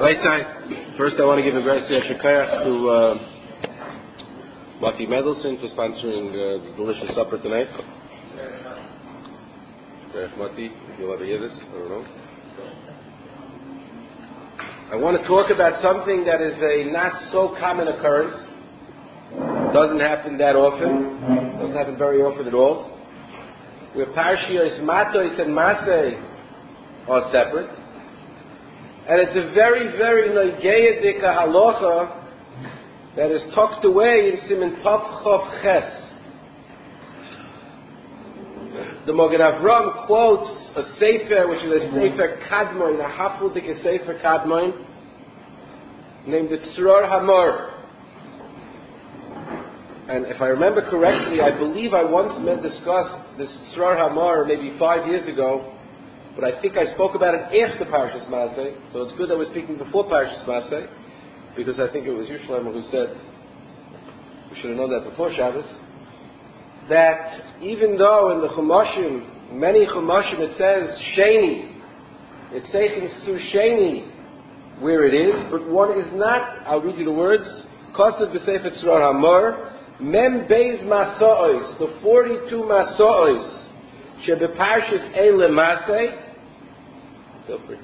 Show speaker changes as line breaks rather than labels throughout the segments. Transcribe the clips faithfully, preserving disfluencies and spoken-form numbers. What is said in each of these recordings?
First, I want to give a great shekayach to uh, Lucky Mendelson for sponsoring uh, the delicious supper tonight. Mati, if you'll ever hear this, I don't know. I want to talk about something that is a not so common occurrence. Doesn't happen that often. Doesn't happen very often at all. Where Parshiyos Matos and Masei are separate. And it's a very, very Nogeya Dika halacha that is tucked away in Siman Tov Chof Ches. The Mogen Avram quotes a sefer, which is a sefer Kadmoin, a Hafludik sefer Kadmoin, named the Tzror Hamor. And if I remember correctly, I believe I once met discussed this Tzror Hamor maybe five years ago. But I think I spoke about it after Parshas Masei, so it's good that we're speaking before Parshas Masei, because I think it was Yerushalayim who said, we should have known that before Shabbos, that even though in the Chumashim, many Chumashim it says Sheni, it's Seichin Su Sheni, where it is, but one is not, I'll read you the words, Kosev B'Sefer Tzror Hamor, Mem Beis Maso'os, the forty-two Maso'os, Shebe Parshas Eile Masei. Feel free.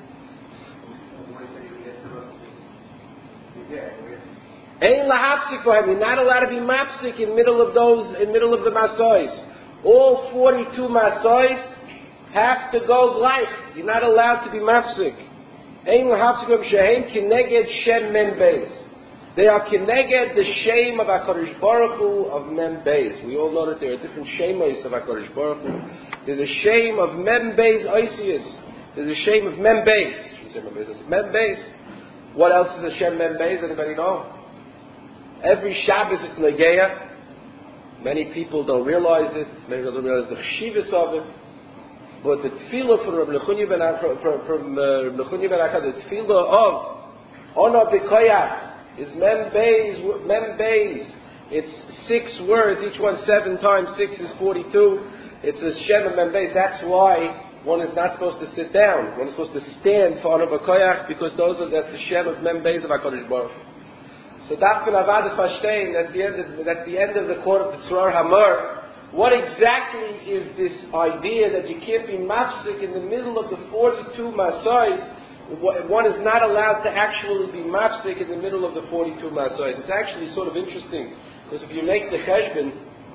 Ein lahapsik for him. You're not allowed to be mapsik in middle of those, in middle of the masois. All forty-two masois have to go gleich. You're not allowed to be mapsik. Ein lahapsik for him. Shehem kineged shem mem beis. They are kineged the shame of HaKadosh Baruch Hu of mem beis. We all know that there are different shemos of HaKadosh Baruch Hu. There's a shame of mem beis oisius. There's a shame of mem beis. I shouldn't say mem beis. Mem beis. What else is a shem mem beis? Anybody know? Every Shabbos it's Negeya. Many people don't realize it. Many people don't realize the chshivas of it. But the tefillah from Rabbi Nechunya ben Akad, from, from uh, Rabbi Nechunya ben Akad, the tefillah of Ona B'Koyach is mem beis. Mem beis. It's six words, each one seven times six is forty-two. It's a shem of mem beis. That's why one is not supposed to sit down. One is supposed to stand for Ona B'Koyach, because those are that's the shem of mem beis of HaKadosh Baruch Hu. So Dafkan Avad Fashtain, that's the end of that's the end of the court of the Tzror Hamor. What exactly is this idea that you can't be mafsik in the middle of the forty-two masais? One is not allowed to actually be mafsik in the middle of the forty-two masais. It's actually sort of interesting, because if you make the cheshbon,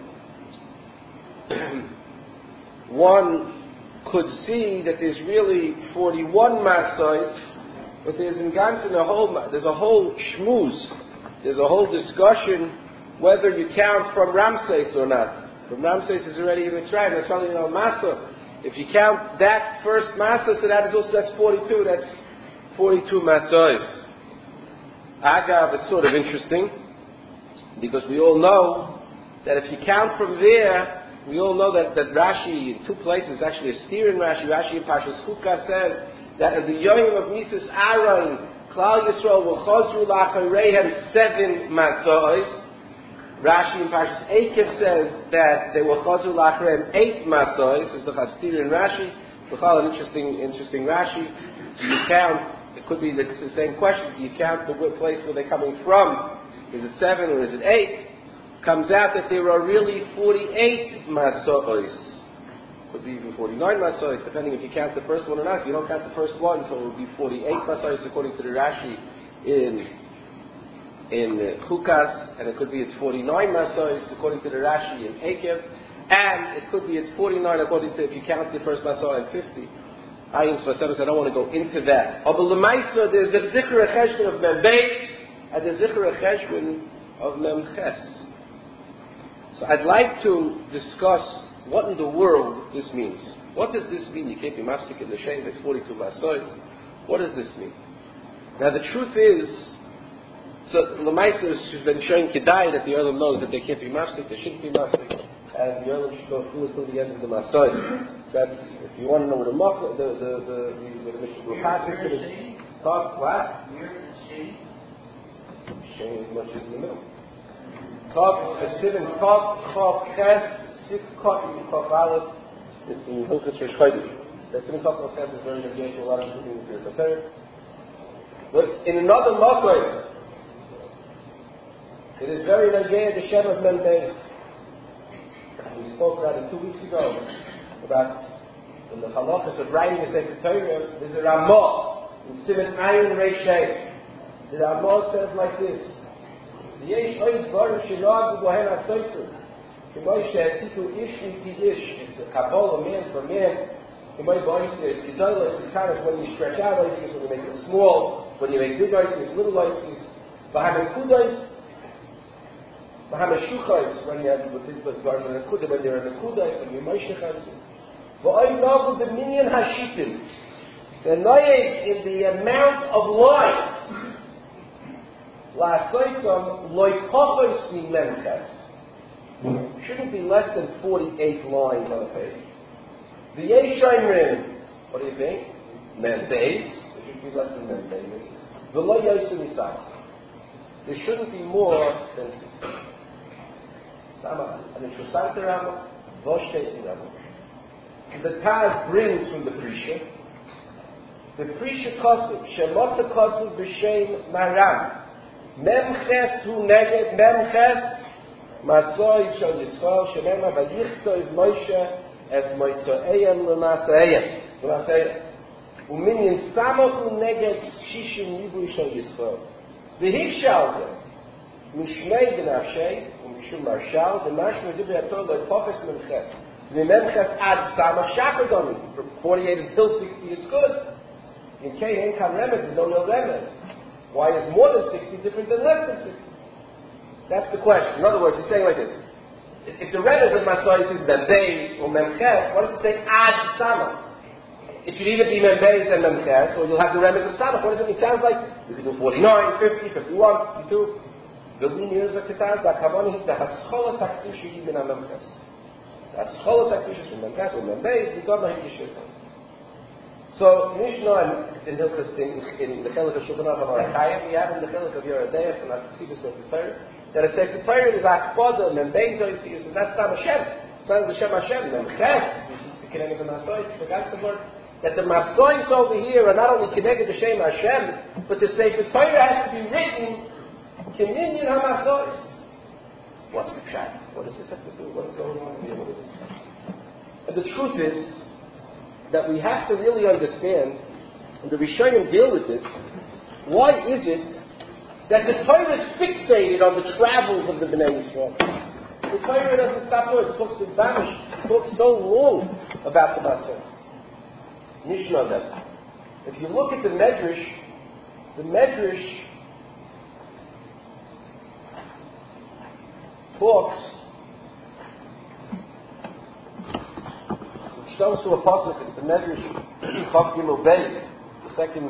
one could see that there's really forty-one masais, but there's in Gansen a whole there's a whole shmuz. There's a whole discussion whether you count from Ramses or not. From Ramses is already in Mitzrayim. That's only, you know, Masa. If you count that first Masa, so that is also, that's forty-two. That's forty-two Masais. Agav, it's sort of interesting, because we all know that if you count from there, we all know that, that Rashi, in two places, actually a steer in Rashi, Rashi in Parshas Chukah says that at the Yom of Mises Aaron, Klal Yisrael will chazru la'chareihem seven masois. Rashi in Parshas Eikev says that they will chazru la'chareihem eight masois. Is the Chastir in Rashi. An interesting, interesting Rashi. You count. It could be the, the same question. You count the place where they're coming from. Is it seven or is it eight? Comes out that there are really forty-eight masois. Could be even forty-nine masois, depending if you count the first one or not. If you don't count the first one, so it would be forty-eight masois according to the Rashi in in uh, Chukas, and it could be it's forty-nine masois according to the Rashi in Ekev, and it could be it's forty-nine according to if you count the first masois and fifty. Ayin Svasevis, I don't want to go into that. But l'maisa, there's a zikr cheshbon of Mem Beis and the zikr cheshbon of Mem Ches. So I'd like to discuss what in the world this means. What does this mean? You can't be mafsik in the shame. There's forty-two masois. What does this mean? Now the truth is, so Lamaisa has been showing Kedai that the Olam knows that they can't be mafsik, they shouldn't be mafsik, and the Olam should go through until the end of the masois. That's, if you want to know what the Mokh, the the the the the Mishnah will pass it to the top. What? Shame as much as in the middle. Top, a seven, top, top, ches. Six copies of Aleph. It's in Hilchos Rosh Chodesh. The seven copies of Ches is very good to a lot of people in the Piras HaPerek. But in another makom, it is very nageh the Shem of Mem Beis. We spoke about it two weeks ago about in the halachas of writing a Sefer Torah. There's a Ramah in Siman Ayin Reishei. The Ramah says like this: Yesh oid dvarim shenag bohen hasofer. K'may she'atiku ish u'ti ish. It's a kabbalah, man for man. K'may ba'osis, it's gedolos, it's kind of when you stretch out osis, when you make it small, when you make big osis, little osis. V'hanekudos, v'hanashuchos, when you have the dvarim in the kudah, when you're in the kudas, when you moishech osis. V'oid nagu b'minyan hashipim. The noyeg in the amount of light. La'asoitzom loipachos mi memches. Shouldn't be less than forty-eight lines on a page. The Yeshayim, what do you think? Mem Beis. It should be less than Mem Beis. The Lo Yosem Yisach. There shouldn't be more than sixty. And it's Shosanta Rama, Voshtei Rama. The Taz brings from the Prisha. The Prisha Kosev, Shemotza Kosev B'Shem Maram. Memches hu neged memches masoy shel Yisrael shemema vayichtov Moshe es moitzoeyem l'maseeyem l'maseeyem uminyin samoch hu neged shishim yibui shel Yisrael v'hikshal ze mishmei b'nafshei umishum marshal v'mashmei dibri atol lo'pofes memches v'memches ad samach shachadoni from forty-eight until sixty it's good. In Kei Ein Kan Remez there's no real remez. Why is more than sixty different than less than sixty? That's the question. In other words, he's saying like this. If the red is of Masois is the Beis or Memches, why does it say Ad Sama? It should either be Membeis and Memches, or you'll have the remez of Sama. What does it mean? It sounds like you can do forty-nine, fifty, fifty-one, fifty-two. The linears of Ketan, the Kavani, the Hascholas HaKdusha Yibin HaMemches. The Hascholas HaKdusha from Memches or Membeis, the God HaKdusha. So, Mishnah in Hilchas, in, in the Chelik of Shulchan Aruch HaMarakayim, we have in the Chelik of Yerodeiah from Atzibus Sefer Torah, that a Sefer Torah is Akpodah, Membeis Oisius, and that's not Hashem. It's not the Shem Hashem, Memches, this is the Kineged the Masois, forgot the word, that the Masois over here are not only Kineged the Shem Hashem, but the Sefer Torah has to be written, Kineged HaMasois. What's the chat? What does this have to do? What is going on here? What is this? And the truth is, that we have to really understand, and the Rishonim deal with this, why is it that the Torah is fixated on the travels of the Bnei Yisrael? The Torah doesn't stop there. It talks to Bamish. It talks so long about the Maaseh. Mishnah them. If you look at the Medrash, the Medrash talks shows to a pasuk. It's the Medrash Chav Gimel Beis, the second,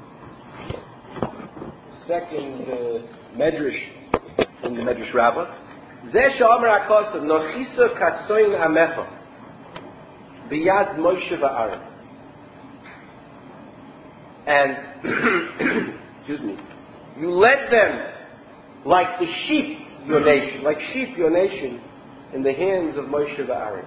second uh, Medrash in the Medrash Rabbah. Zeh she'amar HaKosav nochisa katsoin amecha biyad Moshe va'Aaron. And excuse me, you led them like the sheep, your nation, like sheep, your nation, in the hands of Moshe va'Aaron.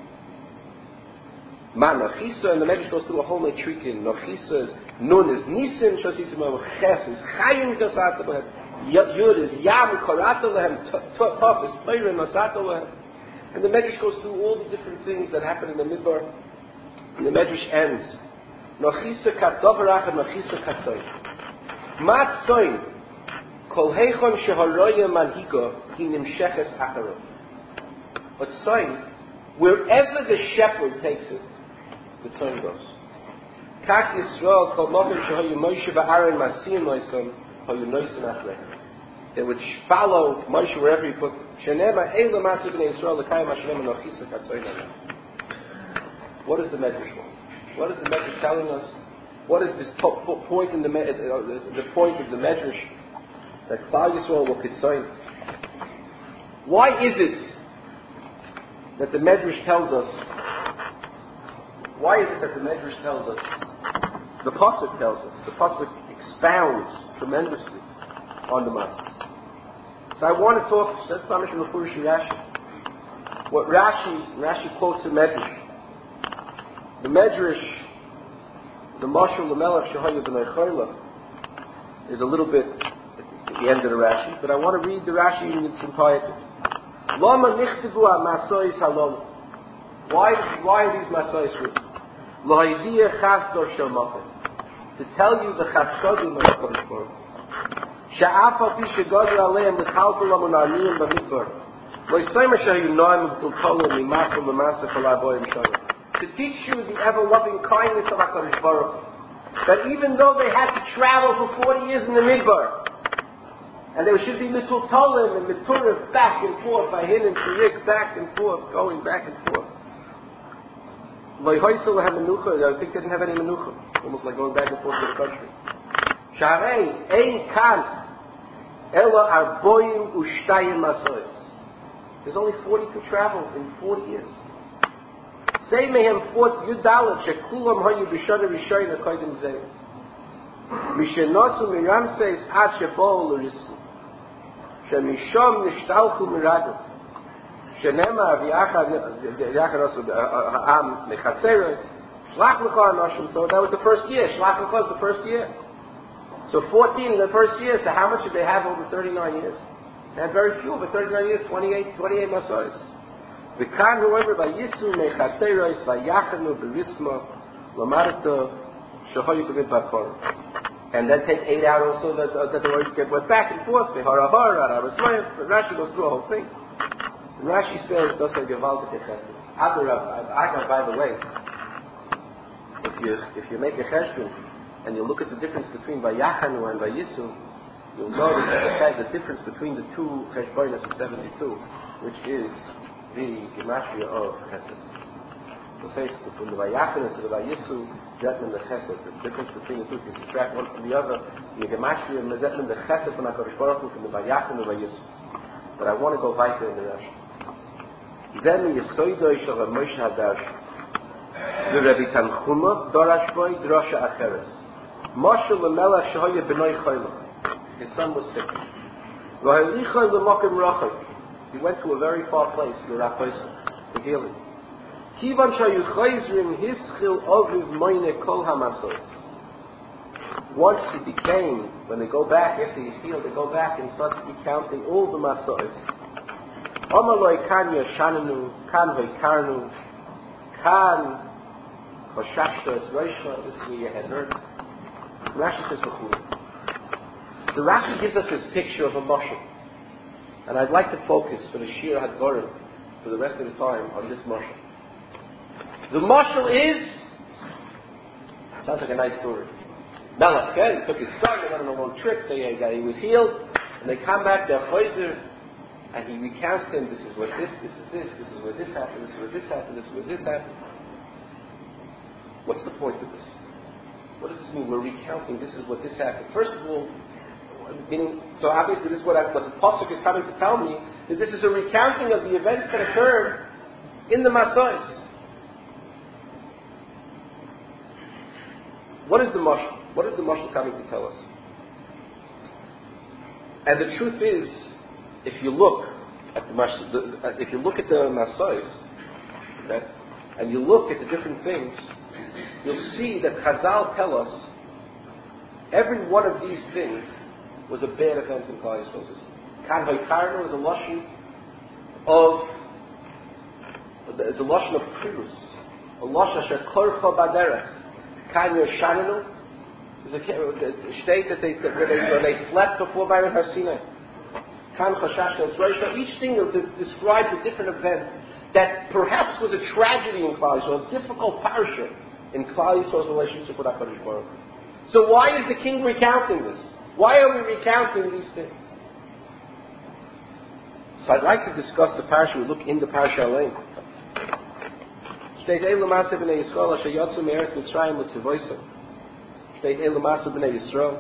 Man Nochisa, and the Medrash goes through a whole matrikin. Nochisa is Nun is Nisim, Shosisim Ches is Chayim Tosata Lehem, Yud is Yam Korata Lehem, Tov is Torah Nosata Lehem. And the Medrash goes through all the different things that happen in the Midbar. And the Medrash ends. Nochisa Kat Dovarach and Nochisa Katzoy. Mat Soin, Kol Heichon Sheharoya Manhigo, Hi Nimsheches Acharov. But Soin, wherever the shepherd takes it, the tongue goes. Kach Yisrael kol mokem shehoyu Moshe va'Aaron masim loisam hoyu noisim achreim. They would follow Moshe wherever he put. Shenema eila masu b'nei Yisrael l'kayim hashem anochisa katzoyin. What is the Medrash want? What is the Medrash telling us? What is this po- po- point in the, uh, the the point of the Medrash that Klal Yisrael will katzoyin? Why is it that the Medrash tells us? Why is it that the Medrash tells us? The pasuk tells us. The pasuk expounds tremendously on the Maaseh. So I want to talk. That's not Mishra Mefurish Rashi. What Rashi Rashi quotes the Medrash. The Medrash, the Mashal L'Melech Shehaya B'nei Chayla, is a little bit at the end of the Rashi, but I want to read the Rashi in its entirety. Lama nichtivu ha-masois halom. Why, why are these masois written? L'haidiyah chasdor shel makom. To tell you the chasdodim of HaKadosh Baruch Hu. Sha'af al pi shegadol aleim l'chalpul amun arniyim b'midbar. Lo'isayma shayu noim v'tultolim mimasel l'masel chalaboyim shayim. To teach you the ever-loving kindness of HaKadosh Baruch Hu. That even though they had to travel for forty years in the Midbar, and there should be mitultolim and miturim back and forth, by hin and shirik, back and forth, going back and forth. Lo'hoysel have menucha, I think they didn't have any menucha. Almost like going back and forth to the country. Sharei, ein kan, ela arboim ushtayim masois. There's only forty to travel in forty years. Say mehem fort yudalet shekulam hayu b'shana rishoyin akoydim zeh. Mishenosu miramseis ad shebol l'risku. Shemishom nishtalchu miradu. Shenema v'yachad also ha'am mechatzeres. Shlach l'cha anoshim. So that was the first year. Shlach l'cha was the first year. So fourteen in the first year. So how much did they have over thirty-nine years? They had very few over thirty-nine years. twenty-eight, twenty-eight masois. V'kan however vayisu mechatzeres v'yachanu b'risma l'marata shehoyu b'mid bakor. And then take eight out also that, uh, that the word went back and forth. Beharahar, Arabasmayim. Rashi goes through a whole thing. And Rashi says, "Dosa gevaldik chesed." Agarab, by the way, if you if you make a cheshbon and you look at the difference between Vayachanu and Vayisu, you'll notice that the fact the difference between the two cheshbonos is seventy-two, which is the gematria of chesed. So says from the Vayachanu to the Vayisu, Zetman the chesed. The difference between the two, if you subtract one from the other, the gematria and Zetman the chesed from HaKadosh Baruch Hu from the Vayachanu and Vayisu. But I want to go weiter in the Rashi. Zemi Yesoidoi Shal Moshe Hadash. The Rebbe Tanchuma Dorash Boy Drosha Acheres. Moshe Lemela Shehoye B'noi Choyla. His son was sick. V'halicha L'mokim Rachok. He went to a very far place, the Rapoisa, to heal him. Kivan Shayu Chayzrim Hischil Oviv Moine Kol HaMasos. Once he became, when they go back after he's healed, they go back and start recounting all the Masos. Omaloi kan yoshananu, kan hoikarnu, kan hoshashta es roishla. This is where you had heard. Rashi says b'chulu. The Rashi gives us this picture of a mashal, and I'd like to focus for the Shir Hadvarim for the rest of the time on this mashal. The mashal is sounds like a nice story. Melech, okay? He took his son, they went on a long trip. They, uh, he was healed, and they come back. They're chayzer. And he recounts to him, this is what this, this is this, this is where this happened, this is where this happened, this is where this happened. What's the point of this? What does this mean? We're recounting, this is what this happened. First of all, meaning, so obviously this is what, I, what the Pasuk is coming to tell me, is this is a recounting of the events that occurred in the Masos. What is the mashal? What is the mashal coming to tell us? And the truth is, if you look at the, the if you look at the Masos, okay, and you look at the different things, you'll see that Chazal tell us every one of these things was a bad event in Klal Yisrael. Kan Hoikarnu is a lashon of is a lashon of Kirus, a lashon asher korcha baderech. Kan Yoshananu is a state that they that they, they slept before Baron Har Sinai. Kan Chashashta Esroisha. Each thing describes a different event that perhaps was a tragedy in Klal Yisrael, a difficult parasha in Klal Yisrael's relationship with HaKadosh Baruch Hu. So why is the king recounting this? Why are we recounting these things? So I'd like to discuss the parasha. We look in the parasha lane. Shteit Eila Ma'aseh B'nei Yisrael Asher Yatzu Me'eretz Mitzrayim L'Tzivoisem. Shteit Eila Ma'aseh B'nei Yisrael.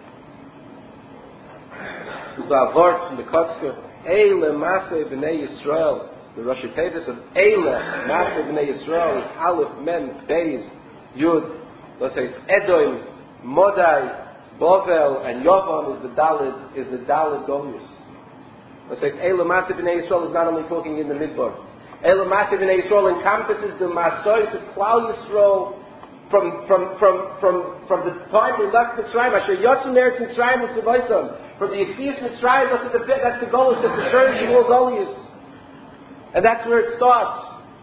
V'avort from the Kotzker, Eile Maseh B'nei Yisrael. The Rosh Tevis of Eile Maseh B'nei Yisrael is Aleph Mem Beis Yud. Let's say Edom, Modai, Bovel, and Yovam is the Daled is the Daled Golius. Let's say Eile Maseh B'nei Yisrael is not only talking in the Midbar. Eile Maseh B'nei Yisrael encompasses the Masos of Klal Yisrael From from from from from the time we left Mitzrayim, Asher Yotzu Meretz Mitzrayim U'Tzivaisam. From the Yetzias Mitzrayim, that's the that's the goal, that's the Shurish of all Goliaths, and that's where it starts.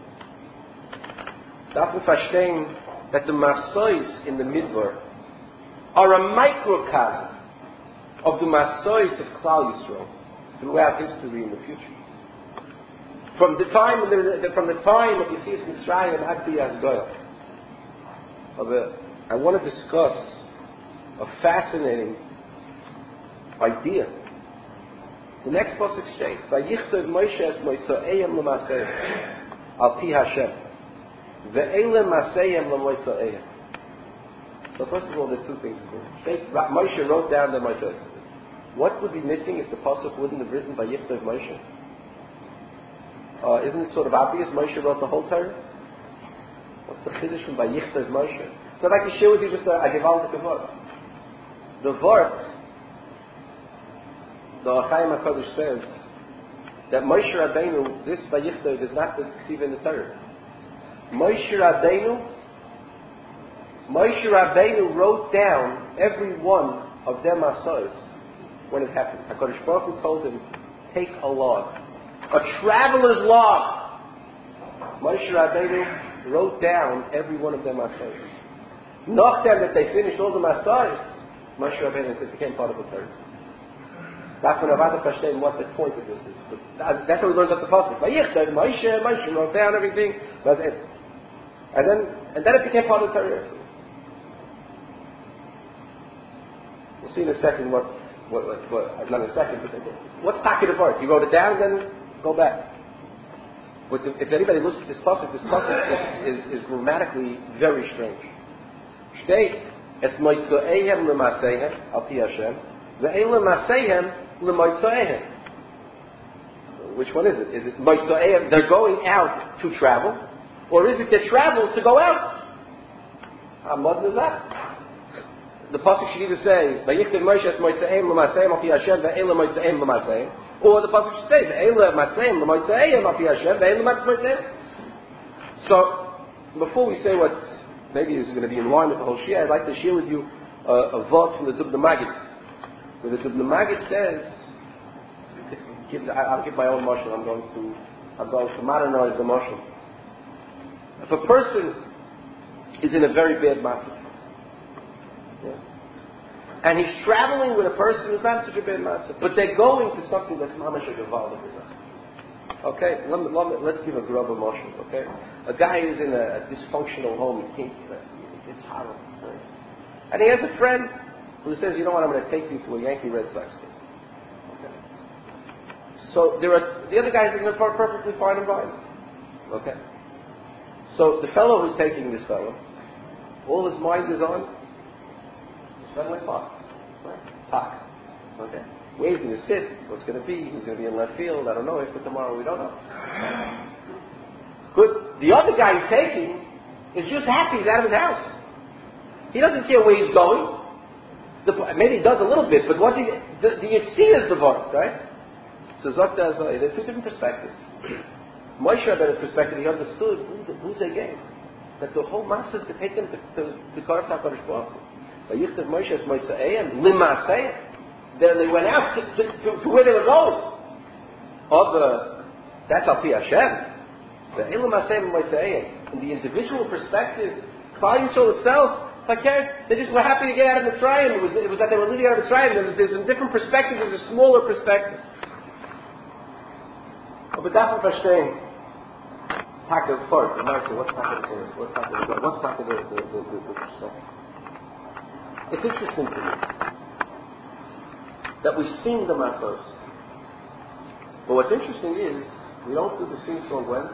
Darf man verstehen that the Masois in the Midbar are a microcosm of the Masois of Klal Yisrael throughout history in the future. From the time of the, from the time of Yetzias Mitzrayim Ad Biyas Goyal. I want to discuss a fascinating idea. The next pasuk states, "Vayichtav Moshe es moitzoeim l'maseim al pi Hashem, ve'ele maseim l'moitzoeim." So first of all, there's two things to do. Moshe wrote down the Moshe. What would be missing if the pasuk wouldn't have written Vayichtav Moshe? Uh, isn't it sort of obvious Moshe wrote the whole Torah? What's the chiddush from Vayichtav Moshe? So I'd like to share with you just a, a gewaltige word. The word, the Chaim HaKadosh says that Moshe Rabbeinu, this Vayichtav is not the ksiv in the Torah. Moshe Rabbeinu, Moshe Rabbeinu wrote down every one of them asos when it happened. HaKadosh Baruch Hu told him, take a log, a traveler's log. Moshe Rabbeinu wrote down every one of them asayis. Not them that they finished all the asayis, Moshe Rabbeinu said became part of the Torah. That's when Avada verstehen what the point of this is. But that's how we learn at the pasuk. Vayichtav Moshe, Moshe wrote down everything. That's it. And then, and then it became part of the Torah. We'll see in a second what, what, what, what not in a second, but what's talking about? He wrote it down, then go back. But if anybody looks at this pasuk, this pasuk is, is, is grammatically very strange. State es moitzoehem l'maseihem al pi Hashem ve'ele maseihem l'moitzoehem. Which one is it? Is it moitzoehem? They're going out to travel, or is it they travel to go out? How modern is that? The pasuk should either say vayichtav Moshe es moitzoehem l'maseihem al pi Hashem ve'ele moitzoehem l'maseihem. Or the pasuk should say, "Ve'ele maseim l'moitzeim api Hashem, ve'ele matzmoitzeim." So, before we say what maybe is going to be in line with the whole Shia, I'd like to share with you uh, a verse from the Dubna Magid, where the Dubna Magid says, give, "I'll give my own mashal. I'm going to, I'm going to modernize the mashal. If a person is in a very bad matzah, yeah, and he's traveling with a person who's not such a bad matzah, but they're going to something that's mamash a gevaldik. Okay, let me, let me, let's give a grub emotion. Okay, a guy is in a, a dysfunctional home. He can't. It's horrible. Right? And he has a friend who says, "You know what? I'm going to take you to a Yankee Red Sox game." Okay. So there are the other guys in a perfectly fine environment. Okay. So the fellow who's taking this fellow, all his mind is on Fenway Park. Right? Park. Okay. Where he's going to sit, what's going to be, who's going to be in left field, I don't know. If for tomorrow, we don't know. Good. The other guy he's taking is just happy he's out of his house. He doesn't care where he's going. The, maybe he does a little bit, but what's he, the, the Yitzhak is the vote, right? So Zokta, there are two different perspectives. Moshe Rabbeinu's perspective, he understood who's a game. That the whole mass is to take them to to Karaf HaKadosh Baruch Hu. Vayichtav Moshe es moitzeim l'maseim. Then they went out to, to, to, to where they were going. Other, that's al pi Hashem. The ilu maseim moitzeim. In the individual perspective, Klal Yisrael itself, okay, they just were happy to get out of Mitzrayim. It was, it was that they were living out of Mitzrayim. There was, there's a different perspective. There's a smaller perspective. But that's what verstehen. Talk to the first. What's happening? What's happening? What's happening? The, the, the, the, the perspective. It's interesting to me that we sing the matzos. But what's interesting is we don't do the sing song when?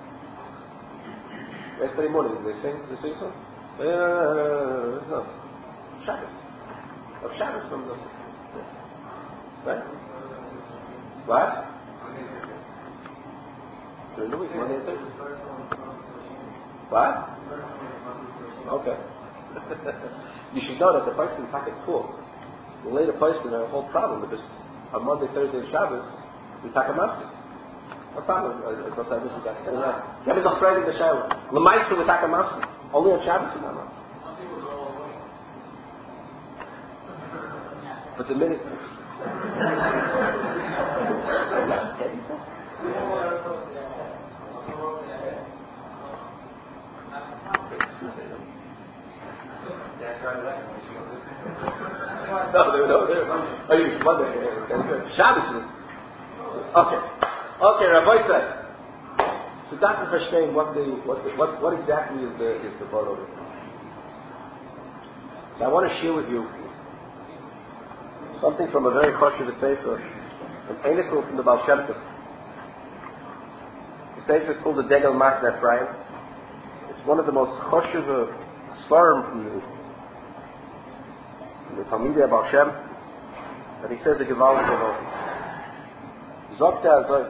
Yesterday morning, did they sing the sing song? Uh, no. Shabbos. Of Shabbos from the right? What? During the week, Monday and Thursday. What? Okay. You should know that the person can talk. The later person had a whole problem because on Monday, Thursday, and Shabbos, we talk a matzah. No problem. Because I wish we got to say that. Get it on Friday the shower. L'maisa we talk a matzah. Only on Shabbos and not matzah. But the minute... No, no, no, no. Oh, you Monday. Shabbos is... Okay. Okay, Rabbi said. So Doctor Verstehen, what the what the, what what exactly is the is the part of it? So I want to share with you something from a very chashuv sefer, an einikel from the Baal Shem Tov. The sefer is called the Degel Machne Ephraim. It's one of the most chashuv svarim from the from the Talmidei Baal Shem, and he says a gewaltig word. Sagt er so,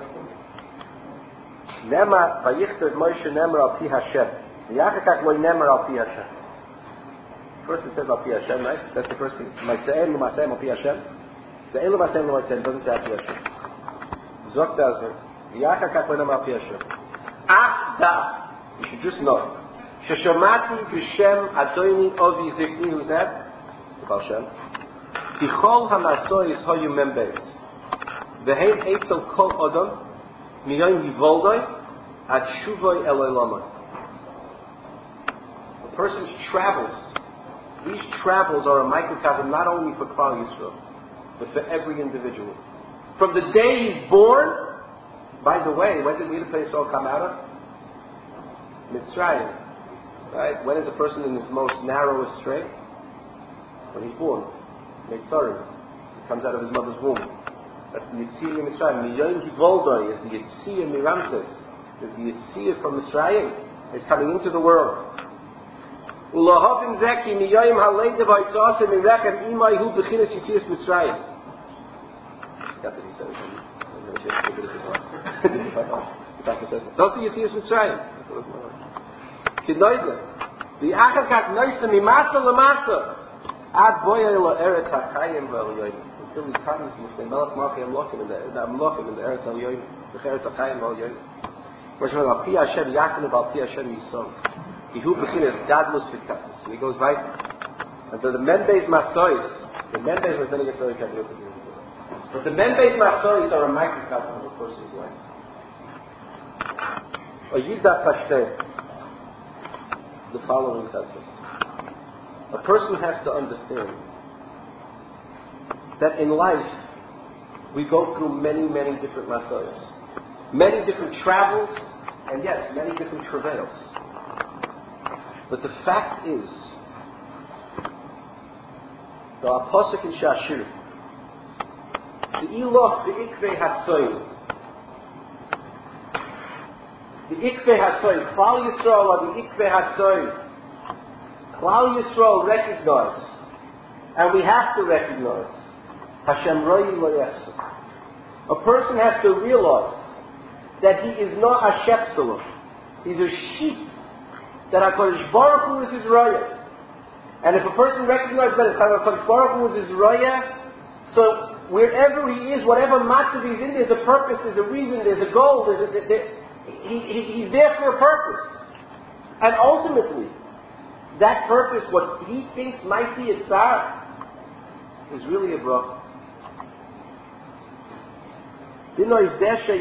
Nema, vayichtav Moshe Nemer al pi Hashem. V'yachakach lo Nemer al pi Hashem. First it says al pi Hashem, right? That's the first thing. Ma'aseim l'ma'aseim al pi Hashem. The ein l'ma'aseim l'ma'aseim doesn't say al pi Hashem. Sagt er so, v'yachakach lo Nemer al pi Hashem. Ach da, you should just know, sheshamati b'shem Adoni Ovi Zikni, who's that? Baal Shem. Tichol ha'masois hoyu membeis. V'hein eitzel kol odom miyoyim yivoldoi ad shuvoi eloi lama. A person's travels, these travels are a microcosm not only for Klal Yisrael, but for every individual. From the day he's born, by the way, when did we the place all come out of? Mitzrayim. Right? When is a person in his most narrowest strait? When he's born. Mitzrayim. He comes out of his mother's womb. That's the Yitzhiyah Mitzrayim. Miyoyim Hivoldoi is the Yitzhiyah Miramses. Is the Yitzhiyah from Mitzrayim. It's coming into the world. Ulahavim Zeki Miyoyim Haleida Vaitzase Mirechem Imai Hu Bechinas Yitzhiyah Mitzrayim. Got that he says. That's the Yitzhiyah Mitzrayim. Kidnoidle. The Achakak Noisa Mimasa Lamasa. Ad Boya Ila Eretz HaChayim V'Eliyoyim. Until he comes with the Melech Malchei Amlochim in the Amlochim in the Eretz HaLyoyim, the Eretz HaChayim HaLyoyim. Which was Al Pi Hashem Yaakov, Al Pi Hashem Yisrael. Yehu Bechinas Gadlus V'Katus. And he goes right. And so the Membeis Masois, the Membeis was then he gets very careful. But the Membeis Masois are a microcosm of a person's life. A Yidah Pashteh. The following sentence. A person has to understand that in life we go through many, many different masoyos, many different travels, and yes, many different travails. But the fact is, the Apostle in Shashir, the Iloch, the Ikvei Hatsoyin, the Ikvei Hatsoyin, Klal Yisrael are the Ikvei Hatsoyin. Klal Yisrael recognize, and we have to recognize, Hashem Roi Lo Yefsek. A person has to realize that he is not a shepselah. He's a sheep. That HaKadosh Baruch Hu is his raya. And if a person recognizes that HaKadosh Baruch Hu is his raya, so wherever he is, whatever matzav he's in, there's a purpose, there's a reason, there's a goal, there's a, there, he, he, he's there for a purpose. And ultimately, that purpose, what he thinks might be a tzar, is really a bracha. You're a noise desha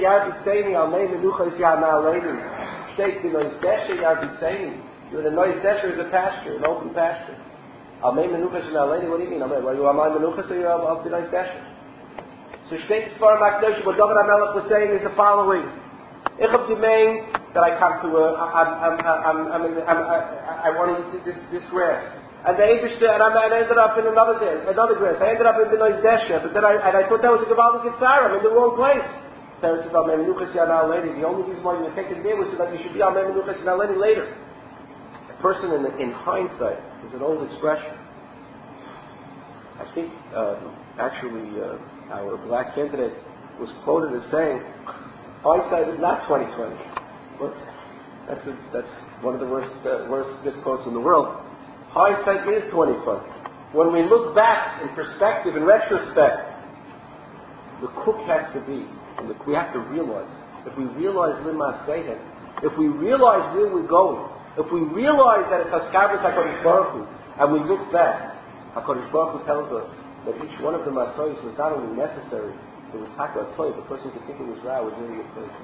is a pasture, an open pasture. What do you mean? Are you Amay Menuchas or you of the noise desha? So Shteit Sfarim HaKadosh, what David HaMelech was saying is the following. Ich hab gemeint that I come to a, I'm, I'm, I'm, I'm, I'm, I, I want to eat this, this grass. And the Eibishter, and I ended up in another day, another grass. I ended up in the noise desha, but then I, and I thought that was a Gavaldik Yitzhar. I'm in the wrong place. Parents says, Amay Menuchas Yana Lady. The only reason why you take it there was so that you should be Amay Menuchas Yana Lady later. A person in, in hindsight is an old expression. I think, uh, actually, uh, our black candidate was quoted as saying, hindsight is not twenty twenty. Well, that's a, that's one of the worst uh, worst misquotes in the world. Hindsight is twenty twenty. When we look back in perspective, in retrospect, the cook has to be, and the, we have to realize, if we realize Lima Sehen, if we realize where we're going, If we realize that it's Haskaras HaKadosh Baruch Hu, and we look back, HaKadosh Baruch Hu tells us that each one of the Masoyos was not only necessary, it was Hakar Toy, the person could think it was Ra was really a place.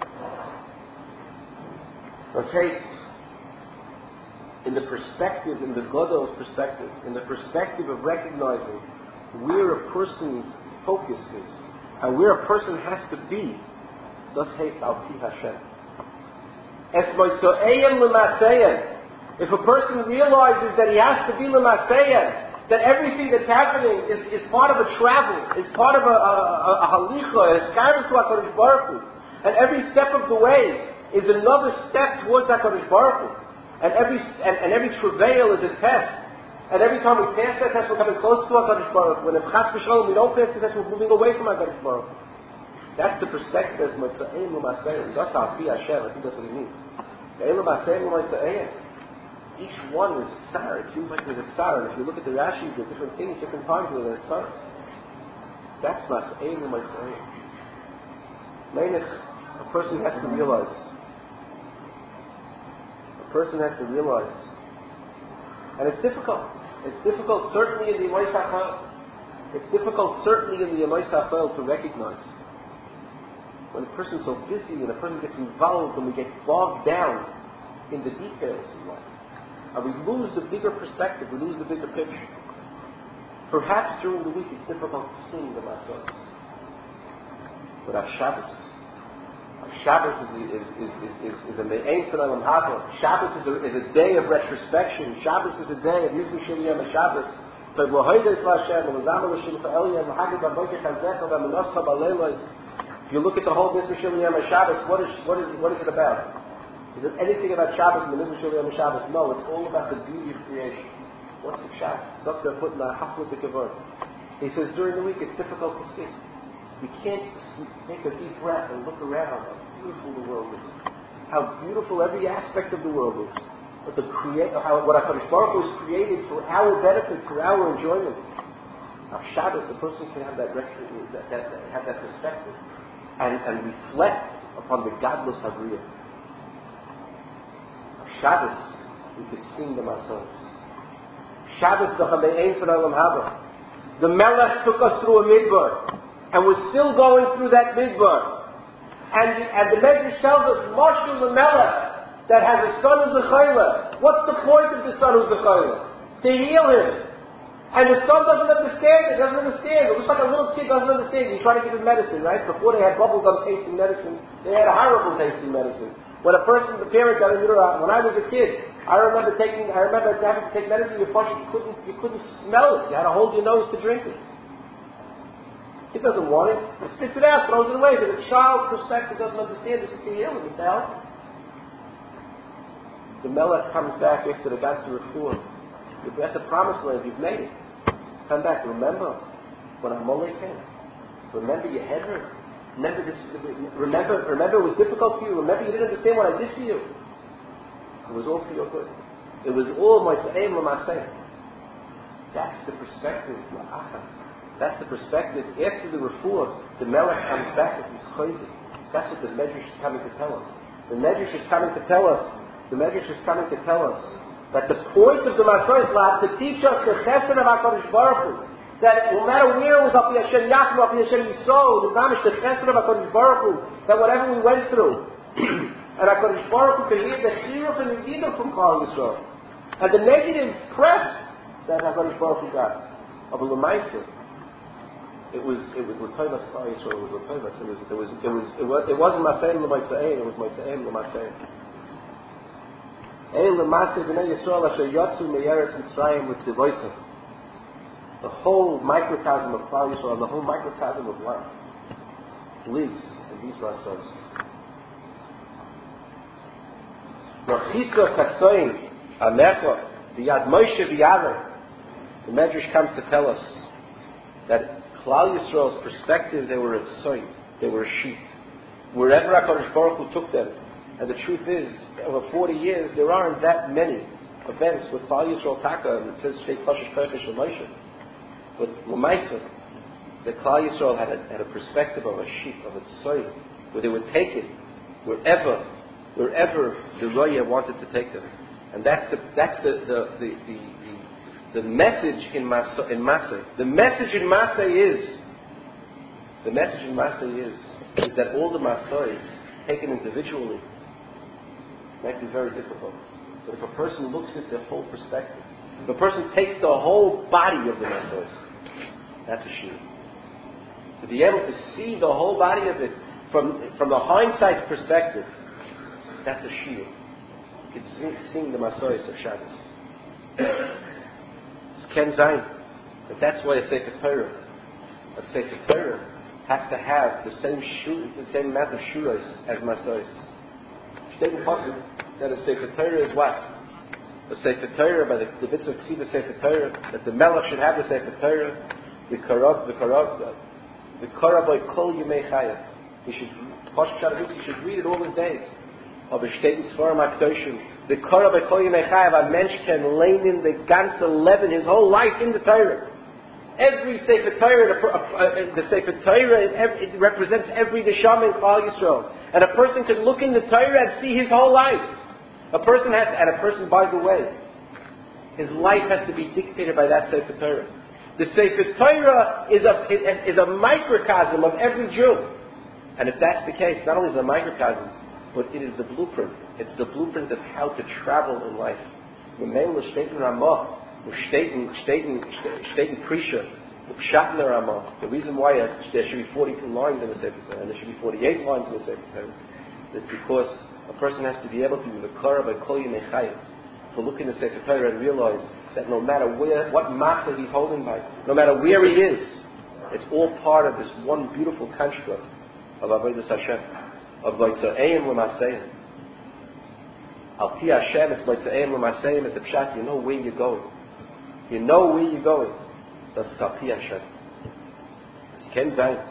Okay, in the perspective, in the Godol's perspective, in the perspective of recognizing where a person's focus is, and where a person has to be, thus haste al pi Hashem. Es moitzo'eyem l'maseyem. If a person realizes that he has to be l'maseyem, that everything that's happening is, is part of a travel, is part of a, a, a, a halicha, a skaris to HaKadosh Baruch Hu, and every step of the way is another step towards HaKadosh Baruch Hu, and every and, and every travail is a test, and every time we pass that test, we're coming close to HaKadosh Baruch Hu. When if Chas v'Shalom we don't pass the test, we're moving away from HaKadosh Baruch Hu. That's the perspective as Motza'im L'Masayim. That's how Pi Hashem. I think that's what he means. L'Masayim L'Masayim. Each one is a tsar. It seems like there's a tsar. And if you look at the Rashi, there are different things, different times where there's a tsar. That's Masayim L'Masayim. Meinich, a person has to realize. A person has to realize. And it's difficult. It's difficult certainly in the Yemai Sachel. It's difficult certainly in the Yemai Sachel to recognize. When a person's so busy and a person gets involved and we get bogged down in the details of life. And we lose the bigger perspective, we lose the bigger picture. Perhaps during the week it's difficult to sing the Masos. But our Shabbos, our Shabbos is, is, is, is, is, is a me'ein Olam Haba. Shabbos is a, is a day of retrospection. Shabbos is a day of Yizmi Shil Yom HaShabbos. If you look at the whole Mizmor Shel Yom HaShabbos, what is, what, is, what is it about? Is it anything about Shabbos and the Mizmor Shel Yom HaShabbos? No, it's all about the beauty of creation. What's the Shabbos? Something put in the Hafla B'Kavod. He says during the week it's difficult to see. You can't take a deep breath and look around how beautiful the world is. How beautiful every aspect of the world is. But the create, how, what HaKadosh Baruch Hu has created for our benefit, for our enjoyment. Now Shabbos, a person can have that, that, that, have that perspective. And, and reflect upon the godless Habriya. Shabbos, we could sing the Masos. Shabbos, the Chamein for Olam Haba. The Melech took us through a midbar, and we're still going through that midbar. And, and the Medrash tells us, Moshe the Melech, that has a son who's a chayla. What's the point of the son who's a chayla? To heal him. And the son doesn't understand it, doesn't understand. It looks like a little kid doesn't understand. You try to give him medicine, right? Before they had bubblegum tasting medicine, they had a horrible tasting medicine. When a person, the parent got a neuron, when I was a kid, I remember taking, I remember having to take medicine, you couldn't, you couldn't smell it. You had to hold your nose to drink it. He doesn't want it. He spits it out, throws it away. Because a child's perspective doesn't understand this is to heal him, it's to help him. The Melech comes back after the Gatsa Refuah. You're at the promised land, you've made it. Come back, remember when Amalek came. Remember your head hurt. Remember this. Remember, remember it was difficult for you. Remember you didn't understand what I did for you. It was all for your good. It was all my aim, my saying. That's the perspective. That's the perspective. After the refuah, the Melech comes back with his chayzik. That's what the Medrash is coming to tell us. The Medrash is coming to tell us. The Medrash is coming to tell us. That the point of the Masorah is to teach us the chesed of HaKadosh Baruch Hu. That no matter where it was up the Hashem Yaakov, up the Hashem Yisrael, the Mamish, the chesed of HaKadosh Baruch Hu, that whatever we went through, and HaKadosh Baruch Hu could hear the chiruf and the vidum from Klal Yisrael. And the negative press that HaKadosh Baruch Hu got of the Lemaisa, it was it was L'Toivas Klal Yisrael, it was L'Toivas, it was it was it was it, was, it wasn't Masayim L'Maisa'im, it was Maisa'im L'Masayim. The whole microcosm of Klal Yisrael, the whole microcosm of life, lives in these Masos. The Medrash comes to tell us that Klal Yisrael's perspective, they were a tzoyin, they were a sheep. Wherever HaKadosh Baruch Hu took them. And the truth is, over forty years, there aren't that many events with Klal Yisrael Taka, and it says Sheikh Fashish Perkish and Moshe. But L'maisa, the Klal Yisrael had a, had a perspective of a sheep, of a tzoyin, where they would take it wherever, wherever the Roya wanted to take them. And that's the that's the the the, the, the, the message in Masa in Masa. The message in Masa is the message in Masa is, is that all the Masais taken individually might be very difficult. But if a person looks at the whole perspective, if a person takes the whole body of the Masais, that's a shiur. To be able to see the whole body of it from from the hindsight's perspective, that's a shiur. You can sing, sing the Masais of Shabbos. It's Ken Zayin. But that's why a Sefer Torah, a Sefer Torah has to have the same shur, the same amount of shuras as Masais. Shtei Pasuk that a Sefer Torah is what? The Sefer Torah, by the, the bits of Ksiva Sefer Torah, that the Melech should have the Sefer Torah, the Karab, the Karab, the Karab by Kol Yemei Chayav. He should, Pasuk Shabbos, he should read it all his days. Of the Shtei Sfarim HaKadoshim, the Karab by Kol Yemei Chayav, a mensch can lay in the ganze Leben, his whole life in the Torah. Every Sefer Torah, the, uh, the Sefer Torah, it, it represents every Neshama in Klal Yisrael. And a person can look in the Torah and see his whole life. A person has, and a person, by the way, his life has to be dictated by that Sefer Torah. The Sefer Torah is a, is a microcosm of every Jew. And if that's the case, not only is it a microcosm, but it is the blueprint. It's the blueprint of how to travel in life. The Mela Shteten Ramah, Shteten Shteten Prisha, the Pshat in the Ramah. The reason why is there should be forty-two lines in the Sefer Torah, and there should be forty-eight lines in the Sefer Torah, is because a person has to be able to be the Kara by Kol Yemei Chayav, to look in the Sefer Torah and realize that no matter where, what masa he's holding by, no matter where he is, it's all part of this one beautiful construct of Avodas Hashem, of Loitza'ayim L'Masayim. Al Pi Hashem, it's Loitza'ayim L'Masayim, is the pshat, you know where you're going. You know where you're going. That's Al Pi Hashem. It's Ken Zayin.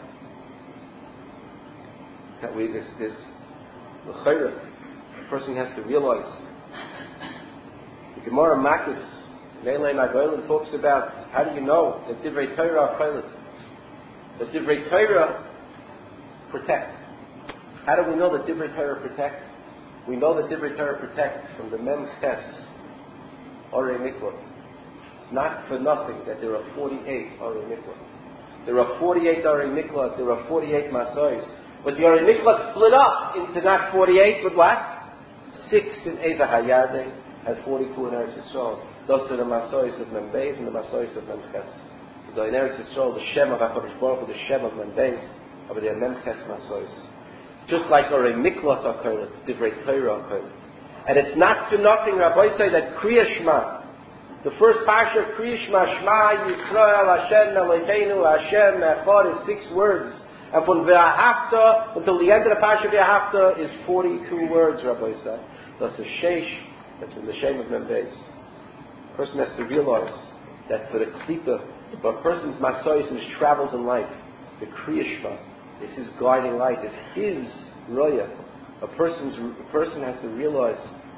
That we, this, this, the Chayra, the person has to realize. The Gemara Makis, Leilei Nagoyim, talks about how do you know that Divrei Torah are Chaylet? That Divrei Torah protect. How do we know that Divrei Torah protect? We know that Divrei Torah protect from the Mem Ches Orei Miklot. It's not for nothing that there are forty-eight Orei Miklot. There are forty-eight Orei Miklot. There are forty-eight Masais. But the Orei Miklot split up into not forty-eight, but what? Six in Eva Hayadeh and forty-two in Eretz Yisrael. Those are the Masais of Mem Beis and the Masais of Mem Ches. So in Eretz Yisrael, the Shem of HaKadosh Baruch Hu, the Shem of Mem Beis, but they are Mem Ches Masais. Just like Orei Miklot are Kohelet, Divrei Torah are Kohelet. And it's not for nothing, Rabbi say that Kriya Shema, the first parsha of Kriya Shema, Shema Yisrael Hashem Eloheinu Hashem Echad is six words. And from Ve'ahavta until the end of the parsha Ve'ahavta is forty-two words, Rabbi say. That's the Sheish, that's in the Shem of Mem Beis. A person has to realize that for the Klippa, for a person's Masayis and his travels in life, the Kriya Shema is his guiding light, is his roya. A person's a person has to realize.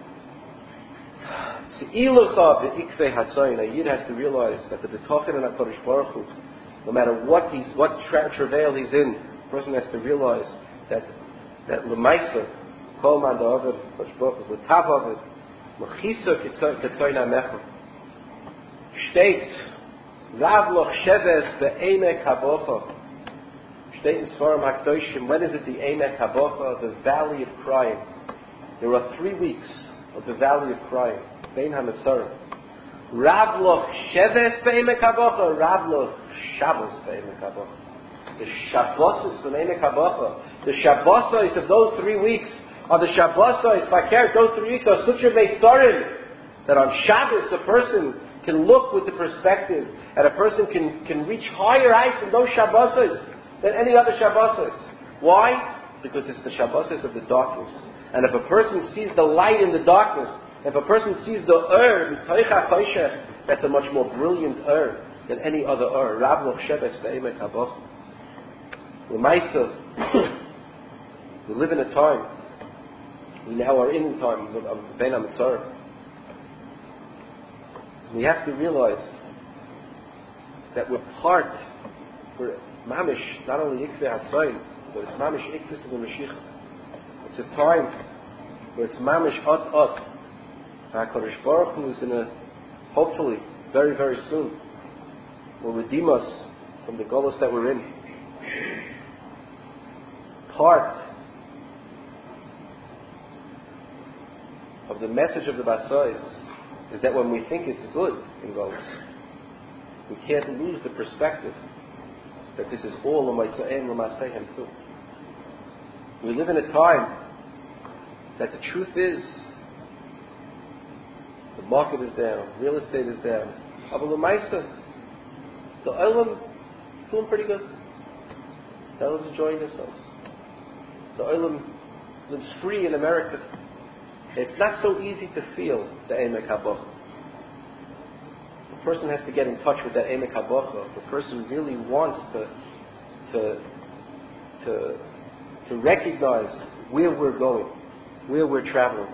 A Yid has to realize that the B'tochen and HaKadosh Baruch Hu, no matter what he's, what tra- travail he's in, a person has to realize that that L'maisa, Kol Man Da'avad, HaKadosh Baruch Hu, L'tav Avad, L'chisa Ketzoyna Mecha, Shteit, Rav Loch Sheves Be'emek HaBocha, Shteit in Sfarim HaKadoshim, when is it the Emek HaBocha, the Valley of Crying? There are three weeks of the Valley of Crying, Bein HaMetzarim. Rav Loch Sheves Be'emek HaBocha, Rav Loch Shabbos Be'emek HaBocha. The Shabbos from Emek HaBocha. The Shabbos of those three weeks are the Shabbos, Fakir, those three weeks are such a Meitzarim that on Shabbos a person can look with the perspective and a person can, can reach higher heights in those Shabbos than any other Shabbos. Why? Because it's the Shabbos of the darkness. And if a person sees the light in the darkness, if a person sees the Ur, that's a much more brilliant Ur than any other Ur. Rav Loch Sheves Be'emek HaBocha. L'maisa, we live in a time, we now are in a time of Bein HaMetzarim. We have to realize that we're part, we're mamish, not only ikveh hatzayin, but it's mamish ikveh of the Mashiach. It's a time where it's mamish ot ot. HaKadosh Baruch Hu is going to, hopefully, very, very soon, will redeem us from the golus that we're in. Part of the message of the Basais is that when we think it's good in golus, we can't lose the perspective that this is all l'maitza'im l'maseihem too. We live in a time that the truth is the market is down, real estate is down. But l'maisa, the olam is doing pretty good. The olam's enjoying themselves. The olam lives free in America. It's not so easy to feel the emek habocha. A person has to get in touch with that emek habocha. If a person really wants to to to to recognize where we're going, where we're traveling.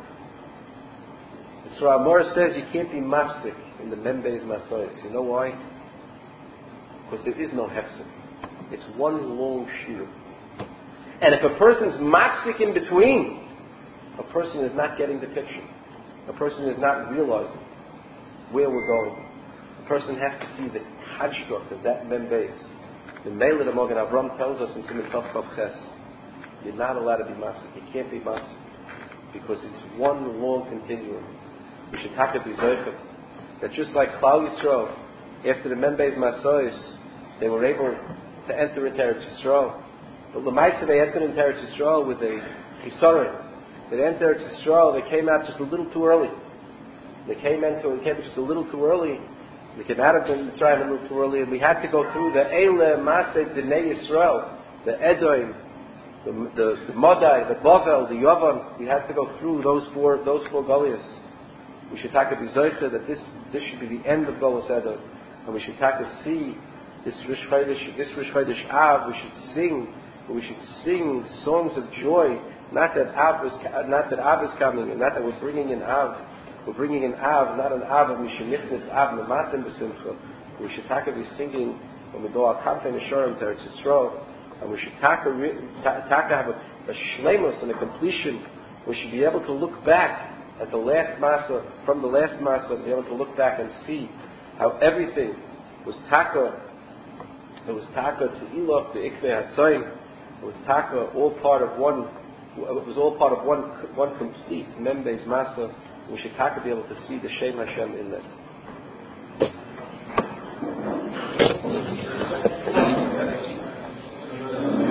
So our Mora says you can't be mafsik in the Membei's Masayis. You know why? Because there is no hefsik. It's one long shir. And if a person's mafsik in between, a person is not getting the picture. A person is not realizing where we're going. A person has to see the hashgach of that Membei's. The Meilah the Mogen Avram tells us in Siman Tov Chav Ches, you're not allowed to be mafsik. You can't be mafsik. Because it's one long continuum. We should have to be zocheh that just like Klal Yisrael, after the Membei's Masayis, they were able to enter into Eretz Yisrael. But L'maisa, they entered into Eretz Yisrael with a chisaron. They entered Eretz Yisrael, they came out just a little too early. They came into it, came just a little too early. They came out of the Mitzrayim a little too early, and we had to go through the Eile Maseh B'nei Yisrael, the Edoim, the the, the Modai, the Bavel, the Yavan. We had to go through those four those four Goliaths. We should take a bizoicha that this this should be the end of Golos Edom, and we should take to see this Rosh Chodesh, this Rosh Chodesh Av. We should sing, we should sing songs of joy. Not that Av is not that Av is coming, and not that we're bringing in Av. We're bringing in Av, not an Av of Mishenichnis Av Nematim B'Simcha. We should take be singing when we go al Kamfei Neshorim to Eretz Yisrael, and we should take have a, a shleimus and a completion. We should be able to look back at the last Masa, from the last Masa, be able to look back and see how everything was taka. It was taka to Iloch, the Ikvei Hatzoyim. It was taka, all part of one. It was all part of one, one complete Membei's Masa. We should taka be able to see the Shem Hashem in that.